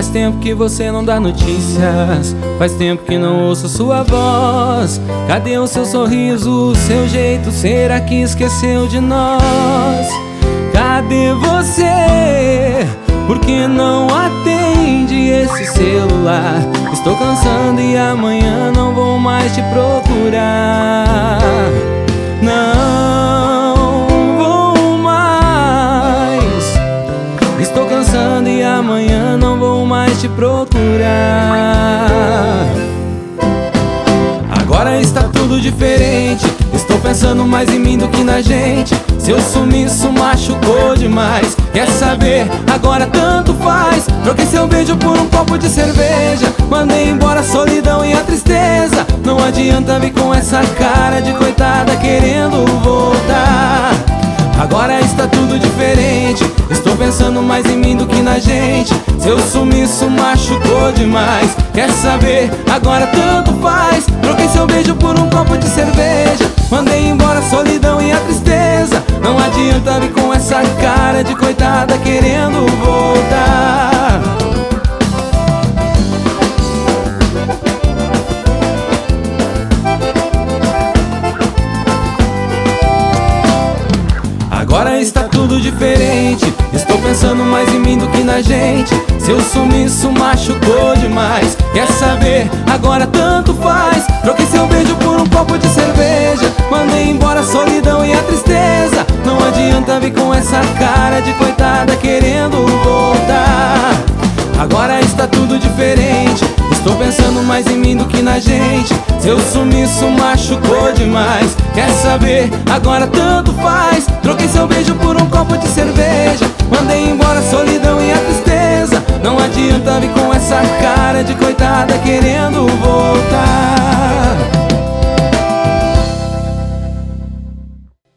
Faz tempo que você não dá notícias, faz tempo que não ouço sua voz. Cadê o seu sorriso, o seu jeito? Será que esqueceu de nós? Cadê você? Por que não atende esse celular? Estou cansando e amanhã não vou mais te procurar. Não vou mais. Estou cansando e amanhã não vou mais te procurar. Agora está tudo diferente. Estou pensando mais em mim do que na gente. Seu sumiço machucou demais. Quer saber? Agora tanto faz. Troquei seu beijo por um copo de cerveja. Mandei embora a solidão e a tristeza. Não adianta vir com essa cara de coitada querendo voltar. Agora está tudo diferente. Estou pensando mais em mim do que na gente. Seu sumiço machucou demais. Quer saber? Agora tanto faz. Troquei seu beijo por um copo de cerveja. Mandei embora a solidão e a tristeza. Não adianta vir com essa cara de coitada querendo voltar. Agora está tudo diferente. Estou pensando mais em mim do que na gente. Seu sumiço machucou demais. Quer saber? Agora tanto faz. Troquei seu beijo por um copo de cerveja. Mandei embora a solidão e a tristeza. Não adianta vir com essa cara de coitada querendo voltar. Agora está tudo diferente. Estou pensando mais em mim do que na gente. Seu sumiço machucou demais. Quer saber? Agora tanto faz. Troquei seu beijo por um copo de cerveja. Mandei embora a solidão e a tristeza. Não adianta vir com essa cara de coitada querendo voltar.